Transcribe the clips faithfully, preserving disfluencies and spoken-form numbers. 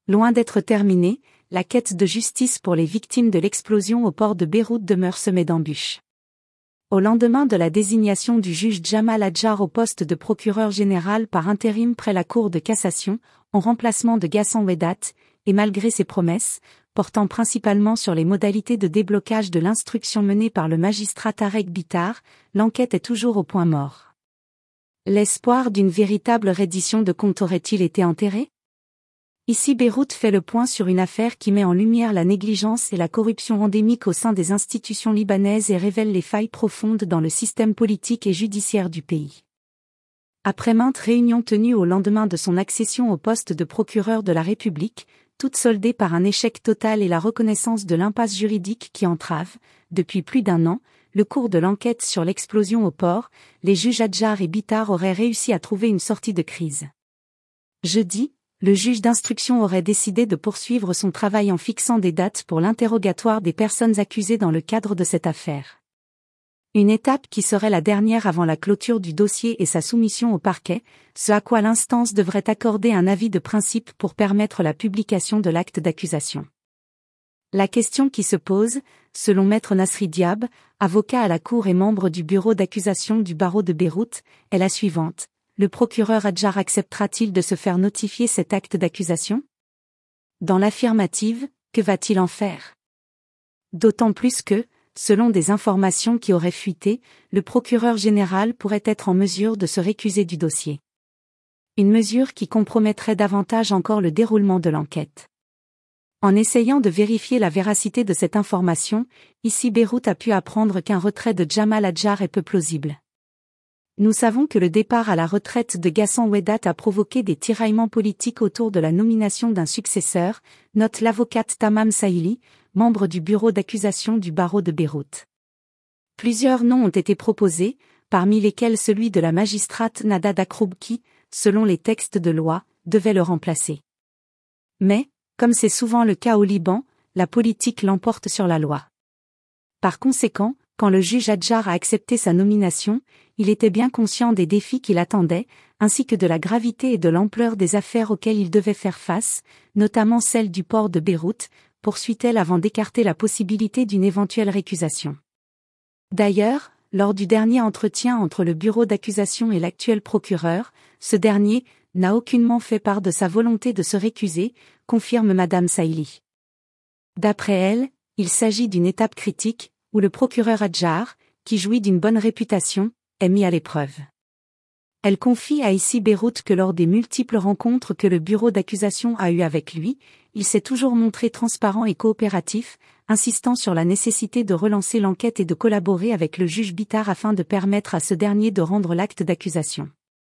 Loin d'être terminée, la quête de justice pour les victimes de l'explosion au port de Beyrouth demeure semée d'embûches. Au lendemain de la désignation du juge Jamal Adjar au poste de procureur général par intérim près la Cour de cassation, en remplacement de Ghassan Ouedat, et malgré ses promesses, portant principalement sur les modalités de déblocage de l'instruction menée par le magistrat Tarek Bitar, l'enquête est toujours au point mort. L'espoir d'une véritable reddition de comptes aurait-il été enterré ? Ici Beyrouth fait le point sur une affaire qui met en lumière la négligence et la corruption endémique au sein des institutions libanaises et révèle les failles profondes dans le système politique et judiciaire du pays. Après maintes réunions tenues au lendemain de son accession au poste de procureur de la République, toutes soldées par un échec total et la reconnaissance de l'impasse juridique qui entrave, depuis plus d'un an, le cours de l'enquête sur l'explosion au port, les juges Adjar et Bitar auraient réussi à trouver une sortie de crise. Jeudi, le juge d'instruction aurait décidé de poursuivre son travail en fixant des dates pour l'interrogatoire des personnes accusées dans le cadre de cette affaire. Une étape qui serait la dernière avant la clôture du dossier et sa soumission au parquet, ce à quoi l'instance devrait accorder un avis de principe pour permettre la publication de l'acte d'accusation. La question qui se pose, selon Maître Nasri Diab, avocat à la Cour et membre du bureau d'accusation du barreau de Beyrouth, est la suivante. Le procureur Adjar acceptera-t-il de se faire notifier cet acte d'accusation ? Dans l'affirmative, que va-t-il en faire ? D'autant plus que, selon des informations qui auraient fuité, le procureur général pourrait être en mesure de se récuser du dossier. Une mesure qui compromettrait davantage encore le déroulement de l'enquête. En essayant de vérifier la véracité de cette information, ici Beyrouth a pu apprendre qu'un retrait de Jamal Adjar est peu plausible. Nous savons que le départ à la retraite de Ghassan Ouedat a provoqué des tiraillements politiques autour de la nomination d'un successeur, note l'avocate Tamam Saïli, membre du bureau d'accusation du barreau de Beyrouth. Plusieurs noms ont été proposés, parmi lesquels celui de la magistrate Nada Dakroub qui, selon les textes de loi, devait le remplacer. Mais, comme c'est souvent le cas au Liban, la politique l'emporte sur la loi. Par conséquent, quand le juge Adjar a accepté sa nomination, il était bien conscient des défis qui l'attendaient, ainsi que de la gravité et de l'ampleur des affaires auxquelles il devait faire face, notamment celle du port de Beyrouth, poursuit-elle avant d'écarter la possibilité d'une éventuelle récusation. D'ailleurs, lors du dernier entretien entre le bureau d'accusation et l'actuel procureur, ce dernier n'a aucunement fait part de sa volonté de se récuser, confirme Madame Saïli. D'après elle, il s'agit d'une étape critique, où le procureur Adjar, qui jouit d'une bonne réputation, est mis à l'épreuve. Elle confie à ici Beyrouth que lors des multiples rencontres que le bureau d'accusation a eues avec lui, il s'est toujours montré transparent et coopératif, insistant sur la nécessité de relancer l'enquête et de collaborer avec le juge Bitar afin de permettre à ce dernier de rendre l'acte d'accusation.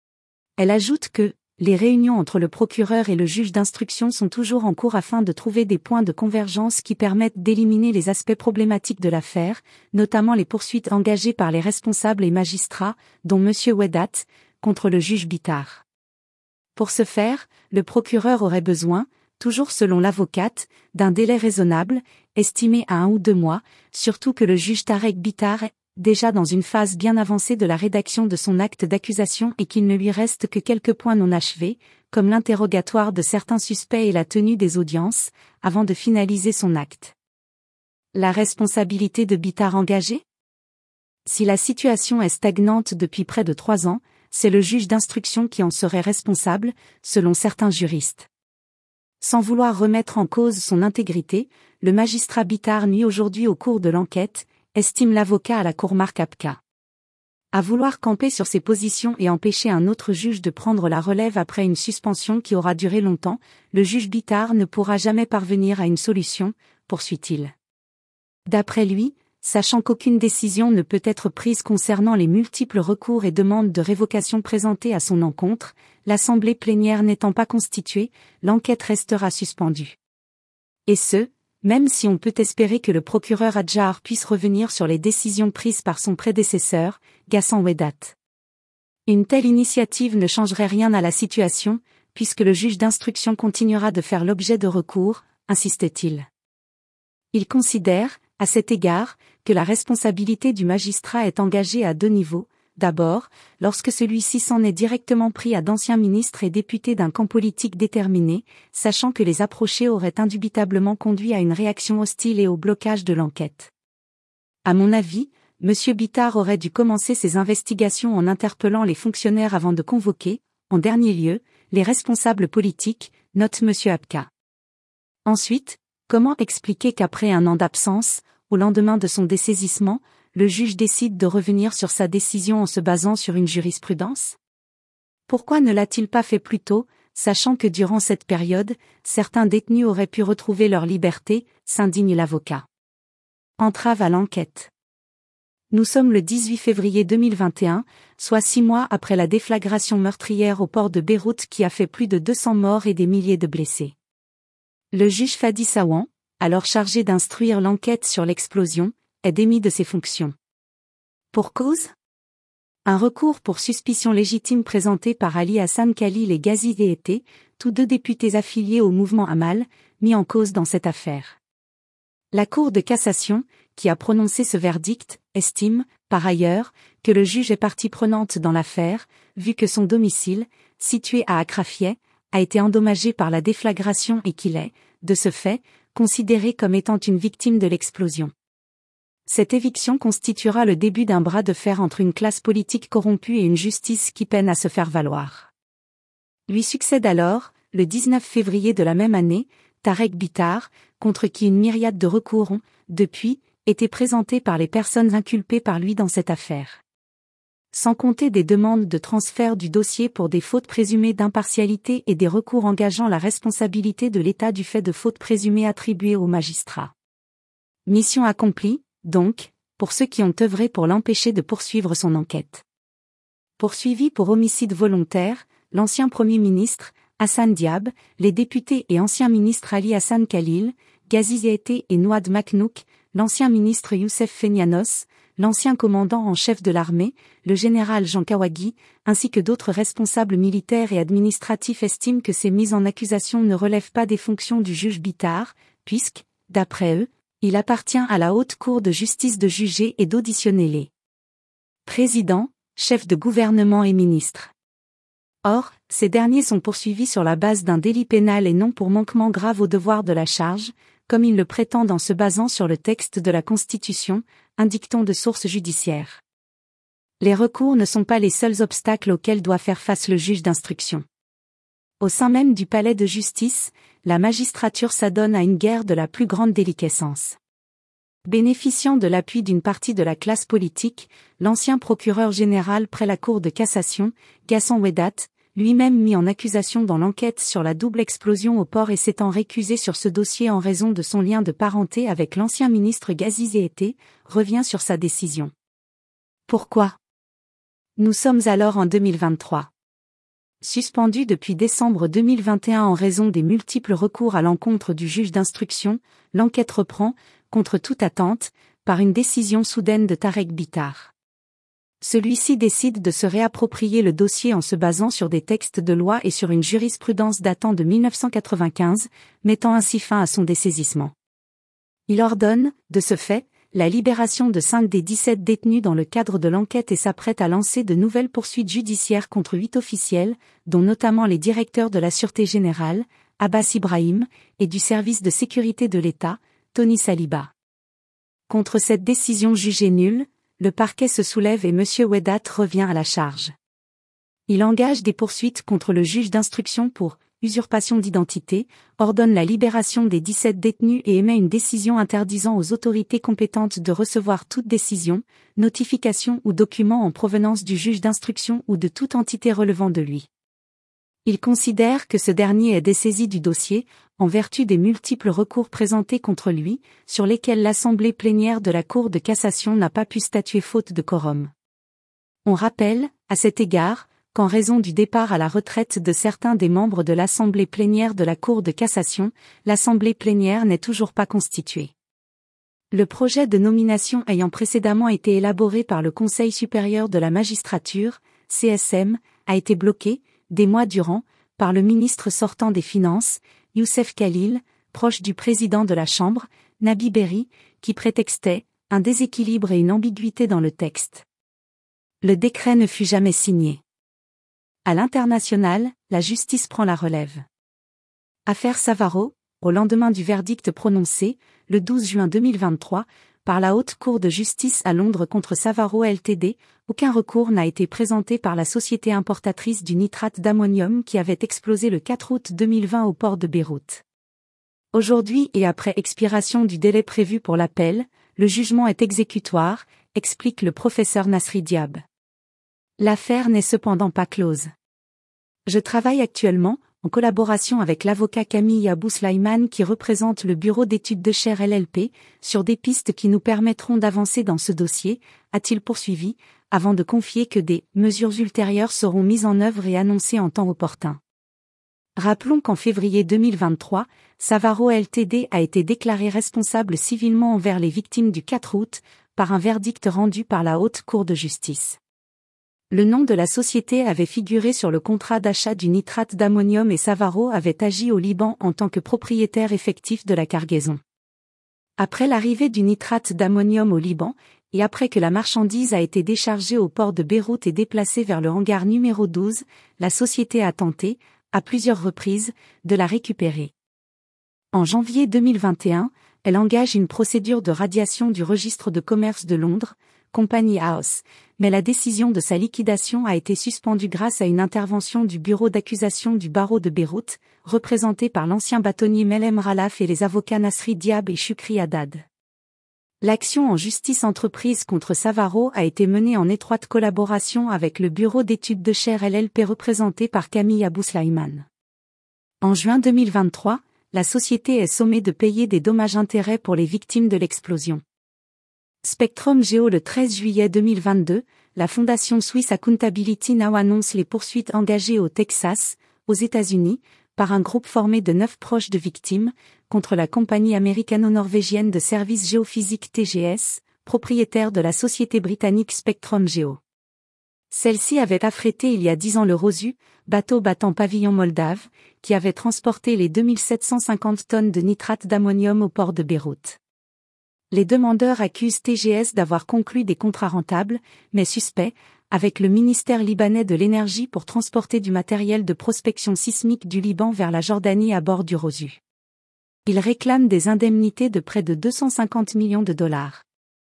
Elle ajoute que les réunions entre le procureur et le juge d'instruction sont toujours en cours afin de trouver des points de convergence qui permettent d'éliminer les aspects problématiques de l'affaire, notamment les poursuites engagées par les responsables et magistrats, dont M. Ouedat, contre le juge Bitar. Pour ce faire, le procureur aurait besoin, toujours selon l'avocate, d'un délai raisonnable, estimé à un ou deux mois, surtout que le juge Tarek Bitar est déjà dans une phase bien avancée de la rédaction de son acte d'accusation et qu'il ne lui reste que quelques points non achevés, comme l'interrogatoire de certains suspects et la tenue des audiences, avant de finaliser son acte. La responsabilité de Bitar engagée ? Si la situation est stagnante depuis près de trois ans, c'est le juge d'instruction qui en serait responsable, selon certains juristes. Sans vouloir remettre en cause son intégrité, le magistrat Bitar nuit aujourd'hui au cours de l'enquête, estime l'avocat à la cour Marc Apka. À vouloir camper sur ses positions et empêcher un autre juge de prendre la relève après une suspension qui aura duré longtemps, le juge Bitar ne pourra jamais parvenir à une solution, poursuit-il. D'après lui, sachant qu'aucune décision ne peut être prise concernant les multiples recours et demandes de révocation présentées à son encontre, l'assemblée plénière n'étant pas constituée, l'enquête restera suspendue. Et ce, même si on peut espérer que le procureur Adjar puisse revenir sur les décisions prises par son prédécesseur, Ghassan Ouedat. Une telle initiative ne changerait rien à la situation, puisque le juge d'instruction continuera de faire l'objet de recours, insiste-t-il. Il considère, à cet égard, que la responsabilité du magistrat est engagée à deux niveaux, d'abord, lorsque celui-ci s'en est directement pris à d'anciens ministres et députés d'un camp politique déterminé, sachant que les approcher aurait indubitablement conduit à une réaction hostile et au blocage de l'enquête. À mon avis, M. Bittard aurait dû commencer ses investigations en interpellant les fonctionnaires avant de convoquer, en dernier lieu, les responsables politiques, note M. Apka. Ensuite, comment expliquer qu'après un an d'absence, au lendemain de son dessaisissement, le juge décide de revenir sur sa décision en se basant sur une jurisprudence? Pourquoi ne l'a-t-il pas fait plus tôt, sachant que durant cette période, certains détenus auraient pu retrouver leur liberté, s'indigne l'avocat. Entrave à l'enquête. Nous sommes le dix-huit février deux mille vingt et un, soit six mois après la déflagration meurtrière au port de Beyrouth qui a fait plus de deux cents morts et des milliers de blessés. Le juge Fadi Sawan, alors chargé d'instruire l'enquête sur l'explosion, est démis de ses fonctions. Pour cause? Un recours pour suspicion légitime présenté par Ali Hassan Khalil et Ghazi Zéhété, tous deux députés affiliés au mouvement Amal, mis en cause dans cette affaire. La Cour de cassation, qui a prononcé ce verdict, estime, par ailleurs, que le juge est partie prenante dans l'affaire, vu que son domicile, situé à Akrafieh, a été endommagé par la déflagration et qu'il est, de ce fait, considéré comme étant une victime de l'explosion. Cette éviction constituera le début d'un bras de fer entre une classe politique corrompue et une justice qui peine à se faire valoir. Lui succède alors, le dix-neuf février de la même année, Tarek Bittard, contre qui une myriade de recours ont, depuis, été présentés par les personnes inculpées par lui dans cette affaire. Sans compter des demandes de transfert du dossier pour des fautes présumées d'impartialité et des recours engageant la responsabilité de l'État du fait de fautes présumées attribuées aux magistrats. Mission accomplie, donc, pour ceux qui ont œuvré pour l'empêcher de poursuivre son enquête. Poursuivi pour homicide volontaire, l'ancien Premier ministre, Hassan Diab, les députés et anciens ministres Ali Hassan Khalil, Ghazi Zéhété et Nouad Maknouk, l'ancien ministre Youssef Fenianos, l'ancien commandant en chef de l'armée, le général Jean Kawagi, ainsi que d'autres responsables militaires et administratifs estiment que ces mises en accusation ne relèvent pas des fonctions du juge Bittard, puisque, d'après eux, il appartient à la haute cour de justice de juger et d'auditionner les présidents, chefs de gouvernement et ministres. Or, ces derniers sont poursuivis sur la base d'un délit pénal et non pour manquement grave au devoir de la charge, comme ils le prétendent en se basant sur le texte de la Constitution, un dicton de source judiciaire. Les recours ne sont pas les seuls obstacles auxquels doit faire face le juge d'instruction. Au sein même du palais de justice, la magistrature s'adonne à une guerre de la plus grande déliquescence. Bénéficiant de l'appui d'une partie de la classe politique, l'ancien procureur général près la Cour de cassation, Ghassan Ouedat, lui-même mis en accusation dans l'enquête sur la double explosion au port et s'étant récusé sur ce dossier en raison de son lien de parenté avec l'ancien ministre Ghazi Zéhété, revient sur sa décision. Pourquoi? Nous sommes alors en deux mille vingt-trois. Suspendu depuis décembre deux mille vingt et un en raison des multiples recours à l'encontre du juge d'instruction, l'enquête reprend, contre toute attente, par une décision soudaine de Tarek Bittard. Celui-ci décide de se réapproprier le dossier en se basant sur des textes de loi et sur une jurisprudence datant de mille neuf cent quatre-vingt-quinze, mettant ainsi fin à son dessaisissement. Il ordonne, de ce fait, la libération de cinq des dix-sept détenus dans le cadre de l'enquête et s'apprête à lancer de nouvelles poursuites judiciaires contre huit officiels, dont notamment les directeurs de la Sûreté Générale, Abbas Ibrahim, et du service de sécurité de l'État, Tony Saliba. Contre cette décision jugée nulle, le parquet se soulève et M. Ouedat revient à la charge. Il engage des poursuites contre le juge d'instruction pour usurpation d'identité, ordonne la libération des dix-sept détenus et émet une décision interdisant aux autorités compétentes de recevoir toute décision, notification ou document en provenance du juge d'instruction ou de toute entité relevant de lui. Il considère que ce dernier est dessaisi du dossier, en vertu des multiples recours présentés contre lui, sur lesquels l'Assemblée plénière de la Cour de cassation n'a pas pu statuer faute de quorum. On rappelle, à cet égard, qu'en raison du départ à la retraite de certains des membres de l'Assemblée plénière de la Cour de cassation, l'Assemblée plénière n'est toujours pas constituée. Le projet de nomination ayant précédemment été élaboré par le Conseil supérieur de la magistrature, C S M, a été bloqué, des mois durant, par le ministre sortant des Finances, Youssef Khalil, proche du président de la Chambre, Nabi Berri, qui prétextait un déséquilibre et une ambiguïté dans le texte. Le décret ne fut jamais signé. À l'international, la justice prend la relève. Affaire Savaro, au lendemain du verdict prononcé, le douze juin deux mille vingt-trois, par la Haute Cour de justice à Londres contre Savaro Ltd, aucun recours n'a été présenté par la société importatrice du nitrate d'ammonium qui avait explosé le quatre août deux mille vingt au port de Beyrouth. Aujourd'hui et après expiration du délai prévu pour l'appel, le jugement est exécutoire, explique le professeur Nasri Diab. L'affaire n'est cependant pas close. Je travaille actuellement, en collaboration avec l'avocat Camille Abou Slimane qui représente le bureau d'études de chaire L L P, sur des pistes qui nous permettront d'avancer dans ce dossier, a-t-il poursuivi, avant de confier que des mesures ultérieures seront mises en œuvre et annoncées en temps opportun. Rappelons qu'en février deux mille vingt-trois, Savaro Ltd a été déclaré responsable civilement envers les victimes du quatre août, par un verdict rendu par la Haute Cour de justice. Le nom de la société avait figuré sur le contrat d'achat du nitrate d'ammonium et Savaro avait agi au Liban en tant que propriétaire effectif de la cargaison. Après l'arrivée du nitrate d'ammonium au Liban, et après que la marchandise a été déchargée au port de Beyrouth et déplacée vers le hangar numéro douze, la société a tenté, à plusieurs reprises, de la récupérer. En janvier deux mille vingt et un, elle engage une procédure de radiation du registre de commerce de Londres, Company House, mais la décision de sa liquidation a été suspendue grâce à une intervention du bureau d'accusation du barreau de Beyrouth, représenté par l'ancien bâtonnier Melhem Ralaf et les avocats Nasri Diab et Shukri Haddad. L'action en justice entreprise contre Savaro a été menée en étroite collaboration avec le bureau d'études de chaire L L P représenté par Camille Abou Slimane. En juin deux mille vingt-trois, la société est sommée de payer des dommages-intérêts pour les victimes de l'explosion. Spectrum Geo le treize juillet deux mille vingt-deux, la fondation Swiss Accountability Now annonce les poursuites engagées au Texas, aux États-Unis, par un groupe formé de neuf proches de victimes, contre la compagnie américano-norvégienne de services géophysiques T G S, propriétaire de la société britannique Spectrum Geo. Celle-ci avait affrété il y a dix ans le Rosu, bateau battant pavillon moldave, qui avait transporté les deux mille sept cent cinquante tonnes de nitrate d'ammonium au port de Beyrouth. Les demandeurs accusent T G S d'avoir conclu des contrats rentables, mais suspects, avec le ministère libanais de l'énergie pour transporter du matériel de prospection sismique du Liban vers la Jordanie à bord du Rosu. Ils réclament des indemnités de près de deux cent cinquante millions de dollars.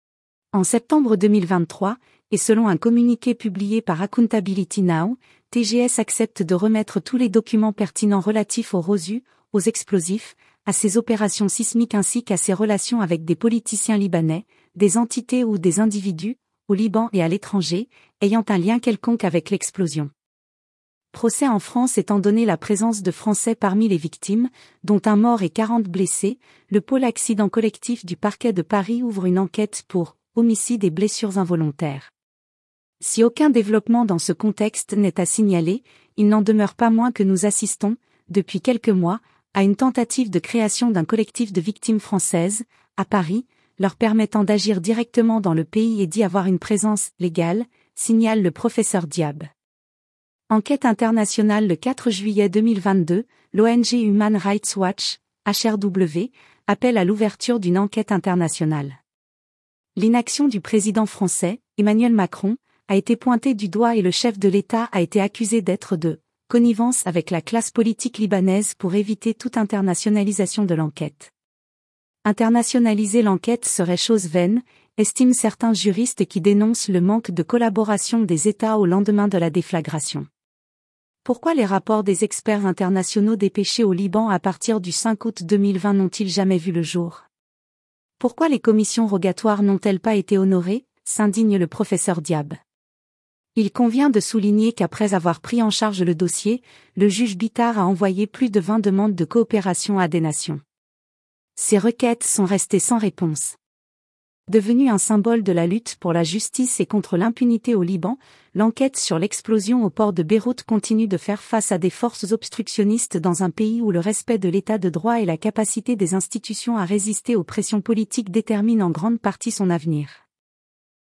En septembre deux mille vingt-trois, et selon un communiqué publié par Accountability Now, T G S accepte de remettre tous les documents pertinents relatifs au Rosu, aux explosifs, à ses opérations sismiques ainsi qu'à ses relations avec des politiciens libanais, des entités ou des individus, au Liban et à l'étranger, ayant un lien quelconque avec l'explosion. Procès en France étant donné la présence de Français parmi les victimes, dont un mort et quarante blessés, le pôle accident collectif du parquet de Paris ouvre une enquête pour homicide et blessures involontaires. Si aucun développement dans ce contexte n'est à signaler, il n'en demeure pas moins que nous assistons, depuis quelques mois, à une tentative de création d'un collectif de victimes françaises, à Paris, leur permettant d'agir directement dans le pays et d'y avoir une présence légale, signale le professeur Diab. Enquête internationale le quatre juillet deux mille vingt-deux, l'O N G Human Rights Watch, H R W, appelle à l'ouverture d'une enquête internationale. L'inaction du président français, Emmanuel Macron, a été pointée du doigt et le chef de l'État a été accusé d'être de connivence avec la classe politique libanaise pour éviter toute internationalisation de l'enquête. Internationaliser l'enquête serait chose vaine, estiment certains juristes qui dénoncent le manque de collaboration des États au lendemain de la déflagration. Pourquoi les rapports des experts internationaux dépêchés au Liban à partir du cinq août deux mille vingt n'ont-ils jamais vu le jour? Pourquoi les commissions rogatoires n'ont-elles pas été honorées, s'indigne le professeur Diab. Il convient de souligner qu'après avoir pris en charge le dossier, le juge Bittard a envoyé plus de vingt demandes de coopération à des nations. Ces requêtes sont restées sans réponse. Devenue un symbole de la lutte pour la justice et contre l'impunité au Liban, l'enquête sur l'explosion au port de Beyrouth continue de faire face à des forces obstructionnistes dans un pays où le respect de l'état de droit et la capacité des institutions à résister aux pressions politiques déterminent en grande partie son avenir.